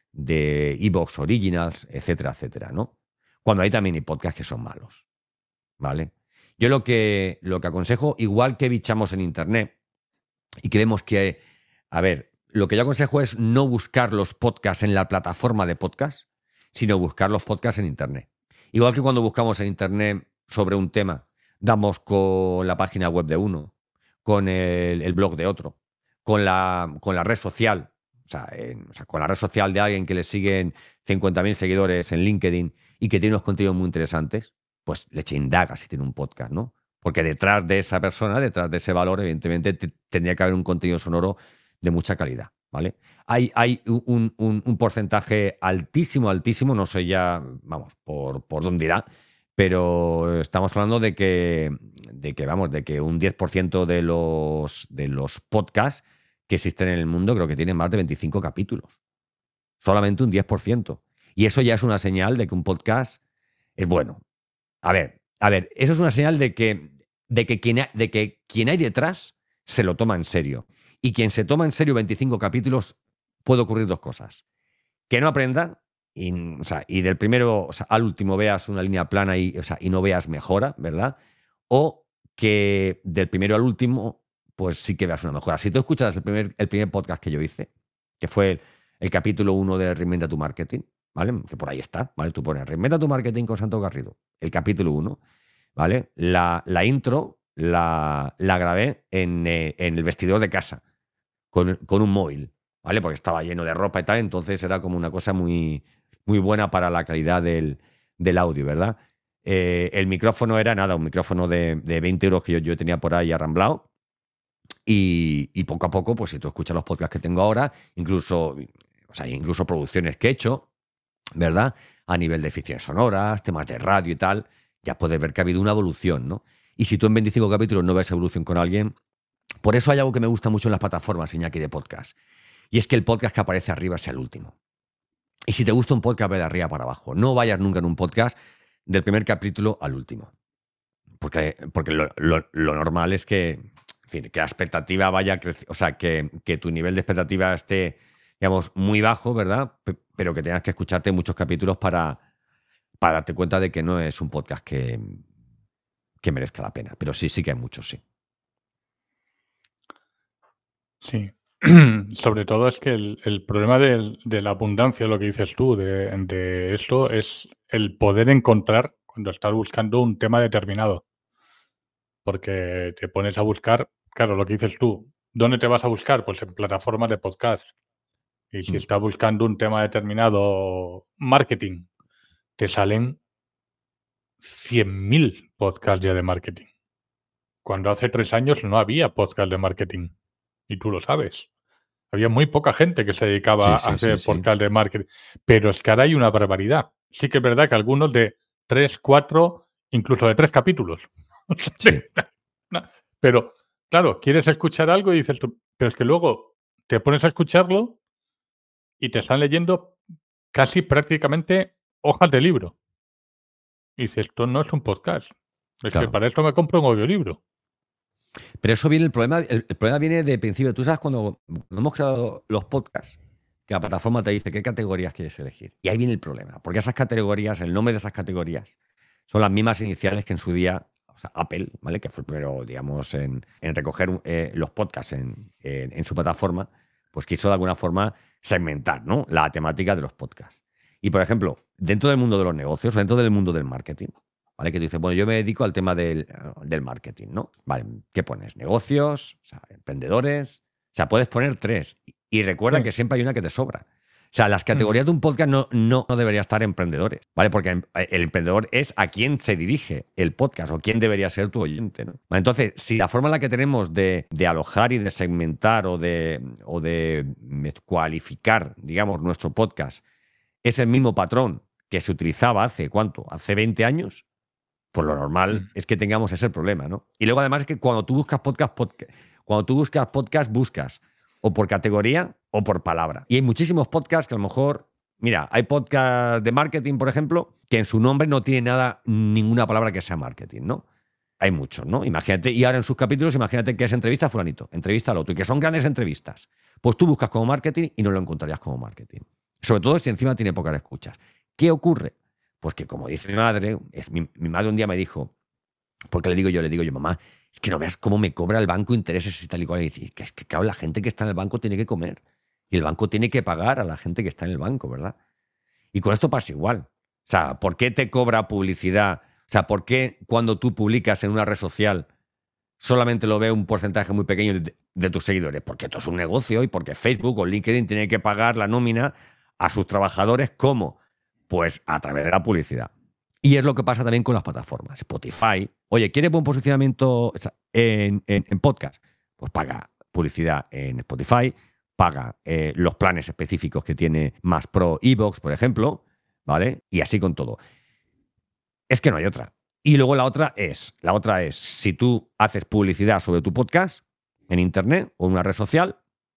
de Evox Originals, etcétera, etcétera, ¿no? Cuando hay también hay podcasts que son malos, ¿vale? Yo lo que, lo que aconsejo, igual que bichamos en Internet y que vemos que, a ver, lo que yo aconsejo es no buscar los podcasts en la plataforma de podcast, sino buscar los podcasts en Internet. Igual que cuando buscamos en Internet sobre un tema, damos con la página web de uno, con el, el blog de otro, con la, con la red social, o sea, en- o sea, con la red social de alguien que le siguen cincuenta mil seguidores en LinkedIn y que tiene unos contenidos muy interesantes, pues le eche indaga si tiene un podcast, ¿no? Porque detrás de esa persona, detrás de ese valor, evidentemente te- tendría que haber un contenido sonoro de mucha calidad, ¿vale? Hay, hay un, un- un porcentaje altísimo, altísimo, no sé ya, vamos, por, por dónde irá, pero estamos hablando de que, de que, vamos, de que un diez por ciento de los, de los podcasts que existen en el mundo creo que tienen más de veinticinco capítulos. Solamente un diez por ciento. Y eso ya es una señal de que un podcast es bueno. A ver, a ver, eso es una señal de que, de que, quien, ha- de que quien hay detrás se lo toma en serio. Y quien se toma en serio veinticinco capítulos, puede ocurrir dos cosas. Que no aprenda y, o sea, y del primero o sea, al último veas una línea plana y, o sea, y no veas mejora, ¿verdad? O que del primero al último, pues sí que veas una mejora. Si tú escuchas el primer, el primer podcast que yo hice, que fue el, el capítulo uno de Reinventa tu Marketing, ¿vale? Que por ahí está, ¿vale? Tú pones Reinventa tu Marketing con Santo Garrido, el capítulo uno, ¿vale? La, la intro la, la grabé en, eh, en el vestidor de casa, con, con un móvil, ¿vale? Porque estaba lleno de ropa y tal, entonces era como una cosa muy, muy buena para la calidad del, del audio, ¿verdad? Eh, el micrófono era nada, un micrófono de, de veinte euros que yo, yo tenía por ahí arramblado. Y, y poco a poco, pues si tú escuchas los podcasts que tengo ahora, incluso, o sea, incluso producciones que he hecho, ¿verdad? A nivel de eficiencias sonoras, temas de radio y tal, ya puedes ver que ha habido una evolución, ¿no? Y si tú en veinticinco capítulos no ves evolución con alguien, por eso hay algo que me gusta mucho en las plataformas, Iñaki, de podcast. Y es que el podcast que aparece arriba sea el último. Y si te gusta un podcast, ve de arriba para abajo. No vayas nunca en un podcast del primer capítulo al último. Porque, porque lo, lo- lo normal es que, en fin, que la expectativa vaya creciendo, o sea, que, que tu nivel de expectativa esté, digamos, muy bajo, ¿verdad? Pe- Pero que tengas que escucharte muchos capítulos para, para darte cuenta de que no es un podcast que, que merezca la pena. Pero sí, sí que hay muchos, sí. Sí. Sobre todo es que el, el problema del- de la abundancia, lo que dices tú, de, de esto, es el poder encontrar cuando estás buscando un tema determinado. Porque te pones a buscar, claro, lo que dices tú, ¿dónde te vas a buscar? Pues en plataformas de podcast. Y si Mm. estás buscando un tema determinado, marketing, te salen cien mil podcasts ya de marketing. Cuando hace tres años no había podcast de marketing. Y tú lo sabes. Había muy poca gente que se dedicaba Sí, a sí, sí, hacer sí. podcast de marketing. Pero es que ahora hay una barbaridad. Sí que es verdad que algunos de tres, cuatro, incluso de tres capítulos. Sí. No, pero, claro, quieres escuchar algo y dices tú, pero es que luego te pones a escucharlo y te están leyendo casi prácticamente hojas de libro. Y dices, esto no es un podcast. Es que Claro. para esto me compro un audiolibro. Pero eso viene, el problema, el, el problema viene de principio. Tú sabes cuando hemos creado los podcasts, que la plataforma te dice qué categorías quieres elegir. Y ahí viene el problema, porque esas categorías, el nombre de esas categorías, son las mismas iniciales que en su día, o sea, Apple, ¿vale? Que fue el primero, digamos, en, en recoger eh, los podcasts en, en, en su plataforma, pues quiso de alguna forma segmentar, ¿no?, la temática de los podcasts. Y, por ejemplo, dentro del mundo de los negocios, dentro del mundo del marketing, ¿vale? Que tú dices, bueno, yo me dedico al tema del, del marketing, ¿no? Vale, ¿qué pones? Negocios, o sea, emprendedores. O sea, puedes poner tres. Y recuerda Sí. que siempre hay una que te sobra. O sea, las categorías Mm. de un podcast no, no, no debería estar emprendedores, ¿vale? Porque el emprendedor es a quién se dirige el podcast o quién debería ser tu oyente, ¿no? Entonces, si la forma en la que tenemos de, de alojar y de segmentar o de, o de cualificar, digamos, nuestro podcast es el mismo patrón que se utilizaba hace, ¿cuánto? ¿Hace veinte años? Pues lo normal Mm. es que tengamos ese problema, ¿no? Y luego además es que cuando tú buscas podcast, podcast, cuando tú buscas podcast, buscas o por categoría o por palabra. Y hay muchísimos podcasts que a lo mejor, mira, hay podcast de marketing, por ejemplo, que en su nombre no tiene nada, ninguna palabra que sea marketing, ¿no? Hay muchos, ¿no? Imagínate, y ahora en sus capítulos, imagínate que es entrevista a fulanito, entrevista al otro, y que son grandes entrevistas. Pues tú buscas como marketing y no lo encontrarías como marketing. Sobre todo si encima tiene pocas escuchas. ¿Qué ocurre? Pues que, como dice mi madre, mi, mi madre un día me dijo, porque le digo yo, le digo yo, mamá, es que no veas cómo me cobra el banco intereses y tal y cual. Y dice, que es que, claro, la gente que está en el banco tiene que comer. Y el banco tiene que pagar a la gente que está en el banco, ¿verdad? Y con esto pasa igual. O sea, ¿por qué te cobra publicidad? O sea, ¿por qué cuando tú publicas en una red social solamente lo ve un porcentaje muy pequeño de, de tus seguidores? Porque esto es un negocio y porque Facebook o LinkedIn tiene que pagar la nómina a sus trabajadores. ¿Cómo? Pues a través de la publicidad. Y es lo que pasa también con las plataformas. Spotify, oye, ¿quieres buen posicionamiento en, en, en podcast? Pues paga publicidad en Spotify, paga eh, los planes específicos que tiene Más Pro, iVoox, por ejemplo, ¿vale? Y así con todo. Es que no hay otra. Y luego la otra es, la otra es, si tú haces publicidad sobre tu podcast en internet o en una red social,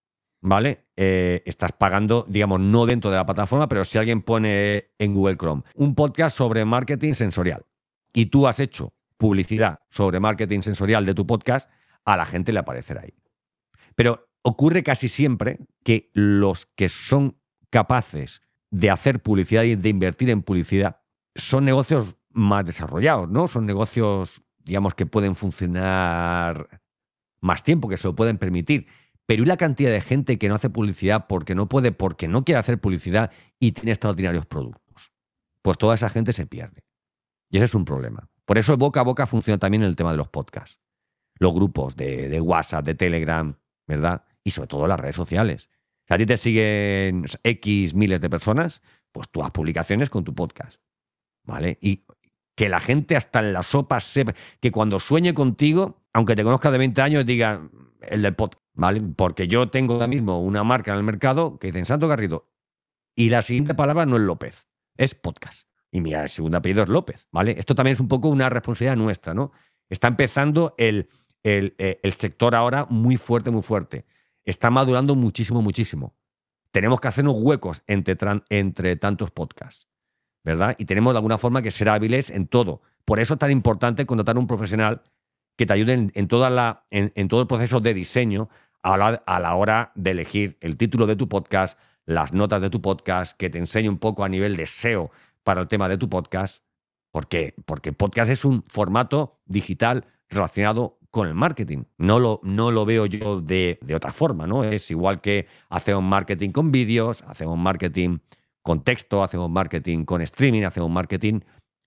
¿vale? Eh, estás pagando, digamos, no dentro de la plataforma, pero si alguien pone en Google Chrome un podcast sobre marketing sensorial y tú has hecho publicidad sobre marketing sensorial de tu podcast, a la gente le aparecerá ahí. Pero ocurre casi siempre que los que son capaces de hacer publicidad y de invertir en publicidad son negocios más desarrollados, ¿no? Son negocios, digamos, que pueden funcionar más tiempo, que se lo pueden permitir. Pero ¿y la cantidad de gente que no hace publicidad porque no puede, porque no quiere hacer publicidad y tiene extraordinarios productos? Pues toda esa gente se pierde. Y ese es un problema. Por eso el boca a boca funciona también en el tema de los podcasts. Los grupos de, de WhatsApp, de Telegram, ¿verdad? Y sobre todo las redes sociales. Si a ti te siguen X miles de personas, pues tú haz publicaciones con tu podcast, ¿vale? Y que la gente hasta en la sopa sepa, que cuando sueñe contigo, aunque te conozca de veinte años, diga el del podcast, ¿vale? Porque yo tengo ahora mismo una marca en el mercado que dice Santo Garrido y la siguiente palabra no es López, es podcast. Y mi segundo apellido es López, ¿vale? Esto también es un poco una responsabilidad nuestra, ¿no? Está empezando el, el, el sector ahora muy fuerte, muy fuerte. Está madurando muchísimo, muchísimo. Tenemos que hacernos huecos entre, entre tantos podcasts, ¿verdad? Y tenemos de alguna forma que ser hábiles en todo. Por eso es tan importante contratar un profesional que te ayude en, en, toda la, en, en todo el proceso de diseño a la, a la hora de elegir el título de tu podcast, las notas de tu podcast, que te enseñe un poco a nivel de S E O para el tema de tu podcast. ¿Por qué? Porque podcast es un formato digital relacionado con el marketing. No lo, no lo veo yo de, de otra forma, ¿no? Es igual que hacemos marketing con vídeos, hacemos marketing con texto, hacemos marketing con streaming, hacemos marketing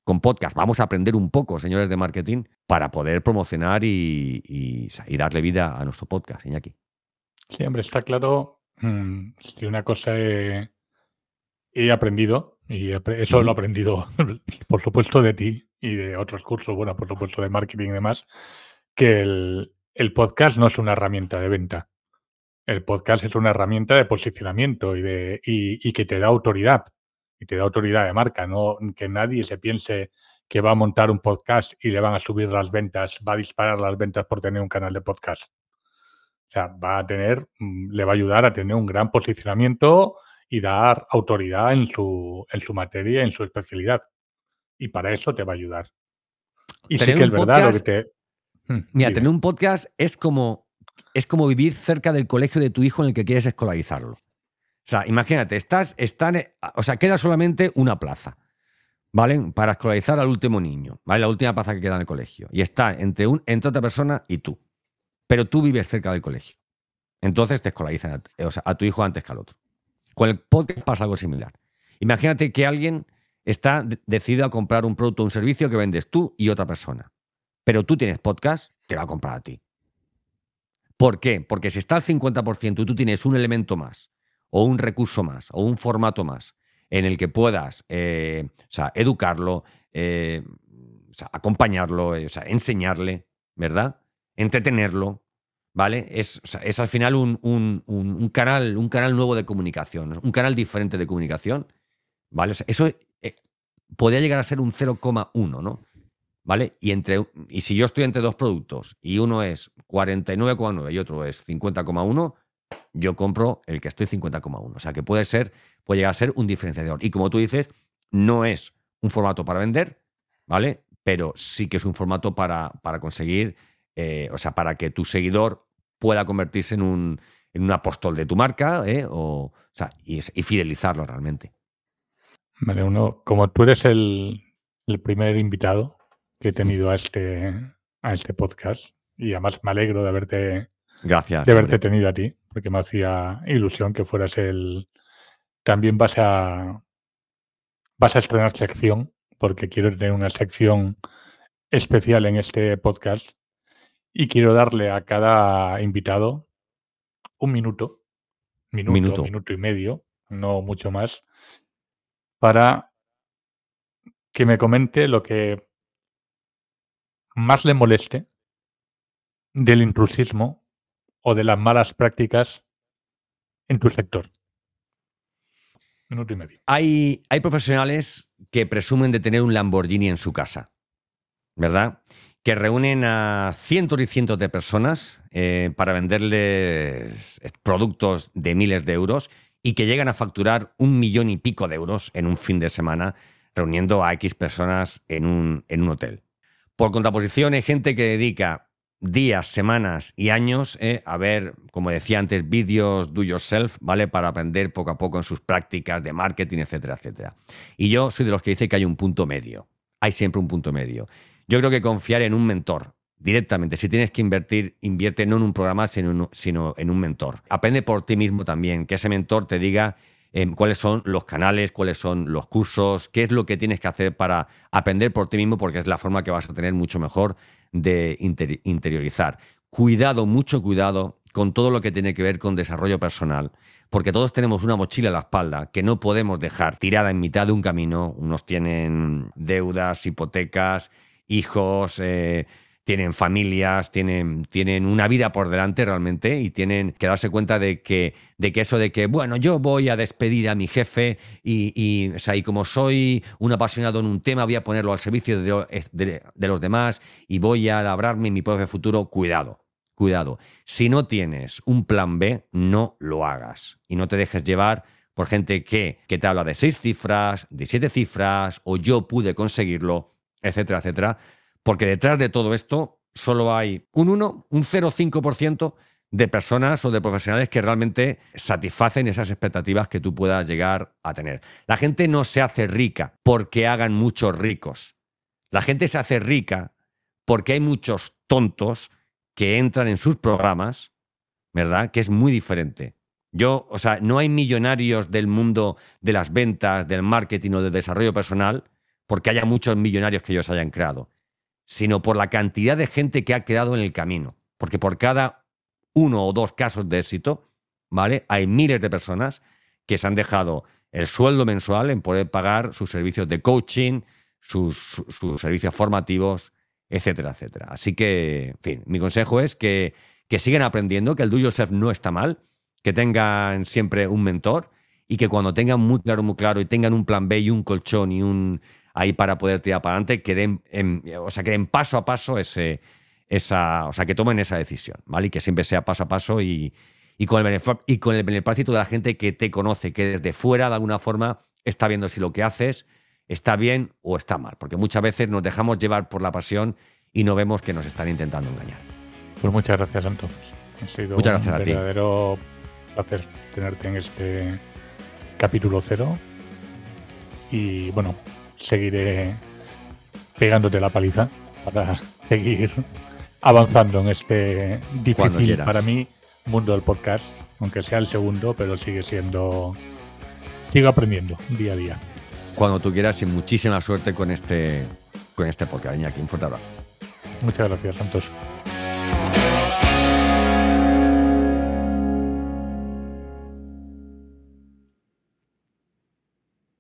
con podcast. Vamos a aprender un poco, señores de marketing, para poder promocionar y, y, y darle vida a nuestro podcast, Iñaki. Sí, hombre, está claro. Mmm, si una cosa he, he aprendido, y eso uh-huh. lo he aprendido, por supuesto, de ti y de otros cursos, bueno, por supuesto, de marketing y demás, que el, el podcast no es una herramienta de venta. El podcast es una herramienta de posicionamiento y, de, y, y que te da autoridad. Y te da autoridad de marca, no que nadie se piense que va a montar un podcast y le van a subir las ventas, va a disparar las ventas por tener un canal de podcast. O sea, va a tener, le va a ayudar a tener un gran posicionamiento y dar autoridad en su, en su materia, en su especialidad. Y para eso te va a ayudar. Y tener sí que es podcast, verdad lo que te... Mira, dime. Tener un podcast es como, es como vivir cerca del colegio de tu hijo en el que quieres escolarizarlo. O sea, imagínate, estás, están, o sea, queda solamente una plaza, ¿vale? Para escolarizar al último niño, ¿vale? La última plaza que queda en el colegio. Y está entre, un, entre otra persona y tú. Pero tú vives cerca del colegio. Entonces te escolarizan a, o sea, a tu hijo antes que al otro. Con el podcast pasa algo similar. Imagínate que alguien está decidido a comprar un producto o un servicio que vendes tú y otra persona. Pero tú tienes podcast, te va a comprar a ti. ¿Por qué? Porque si está al cincuenta por ciento y tú tienes un elemento más, o un recurso más, o un formato más, en el que puedas eh, o sea, educarlo, eh, o sea, acompañarlo, eh, o sea, enseñarle, ¿verdad? Entretenerlo, ¿vale? Es, o sea, es al final un, un, un, un, canal, un canal nuevo de comunicación, un canal diferente de comunicación, ¿vale? O sea, eso eh, podría llegar a ser un cero coma uno, ¿no? ¿Vale? Y, entre, y si yo estoy entre dos productos y uno es cuarenta y nueve coma nueve y otro es cincuenta coma uno, yo compro el que estoy cincuenta coma uno. O sea, que puede ser, puede llegar a ser un diferenciador. Y como tú dices, no es un formato para vender, ¿vale? Pero sí que es un formato para, para conseguir, eh, o sea, para que tu seguidor pueda convertirse en un, en un apóstol de tu marca, ¿eh? O, o sea, y, y fidelizarlo realmente. Vale, uno, como tú eres el, el primer invitado que he tenido a este, a este podcast, y además me alegro de haberte, Gracias, de haberte hombre. tenido a ti, porque me hacía ilusión que fueras el... También vas a, vas a estrenar sección, porque quiero tener una sección especial en este podcast y quiero darle a cada invitado un minuto, minuto, minuto, minuto y medio, no mucho más, para que me comente lo que más le moleste del intrusismo o de las malas prácticas en tu sector. Minuto y medio. Hay, hay profesionales que presumen de tener un Lamborghini en su casa, ¿verdad? Que reúnen a cientos y cientos de personas eh, para venderles productos de miles de euros y que llegan a facturar un millón y pico de euros en un fin de semana reuniendo a X personas en un, en un hotel. Por contraposición, hay gente que dedica días, semanas y años eh, a ver, como decía antes, vídeos do yourself, ¿vale? Para aprender poco a poco en sus prácticas de marketing, etcétera, etcétera. Y yo soy de los que dice que hay un punto medio. Hay siempre un punto medio. Yo creo que confiar en un mentor directamente. Si tienes que invertir, invierte no en un programa, sino, sino en un mentor. Aprende por ti mismo también, que ese mentor te diga eh, cuáles son los canales, cuáles son los cursos, qué es lo que tienes que hacer para aprender por ti mismo, porque es la forma que vas a tener mucho mejor de inter- interiorizar. Cuidado, mucho cuidado con todo lo que tiene que ver con desarrollo personal, porque todos tenemos una mochila a la espalda que no podemos dejar tirada en mitad de un camino. Unos tienen deudas, hipotecas, hijos, eh, tienen familias, tienen, tienen una vida por delante realmente y tienen que darse cuenta de que, de que eso de que, bueno, yo voy a despedir a mi jefe y, y, o sea, y como soy un apasionado en un tema, voy a ponerlo al servicio de, de, de los demás y voy a labrarme mi propio futuro. Cuidado, cuidado. Si no tienes un plan B, no lo hagas y no te dejes llevar por gente que, que te habla de seis cifras, de siete cifras o yo pude conseguirlo, etcétera, etcétera, porque detrás de todo esto solo hay un uno, un cero coma cinco por ciento de personas o de profesionales que realmente satisfacen esas expectativas que tú puedas llegar a tener. La gente no se hace rica porque hagan muchos ricos. La gente se hace rica porque hay muchos tontos que entran en sus programas, ¿verdad? Que es muy diferente. Yo, o sea, no hay millonarios del mundo de las ventas, del marketing o del desarrollo personal, porque haya muchos millonarios que ellos hayan creado, sino por la cantidad de gente que ha quedado en el camino. Porque por cada uno o dos casos de éxito, ¿vale?, hay miles de personas que se han dejado el sueldo mensual en poder pagar sus servicios de coaching, sus, sus, sus servicios formativos, etcétera, etcétera. Así que, en fin, mi consejo es que, que sigan aprendiendo, que el do yourself no está mal, que tengan siempre un mentor y que cuando tengan muy claro, muy claro y tengan un plan B y un colchón y un ahí para poder tirar para adelante, que den, en, o sea, que den paso a paso ese, esa, o sea, que tomen esa decisión, ¿vale? Y que siempre sea paso a paso y, y con el benef- y con el beneplácito de la gente que te conoce, que desde fuera de alguna forma está viendo si lo que haces está bien o está mal, porque muchas veces nos dejamos llevar por la pasión y no vemos que nos están intentando engañar. Pues muchas gracias, Anton. Ha sido muchas un gracias a ti. verdadero placer tenerte en este capítulo cero. Y bueno, seguiré pegándote la paliza para seguir avanzando en este difícil para mí mundo del podcast, aunque sea el segundo, pero sigue siendo... Sigo aprendiendo día a día. Cuando tú quieras y muchísima suerte con este, con este podcast. Iñaki, un fuerte abrazo. Muchas gracias, Santos.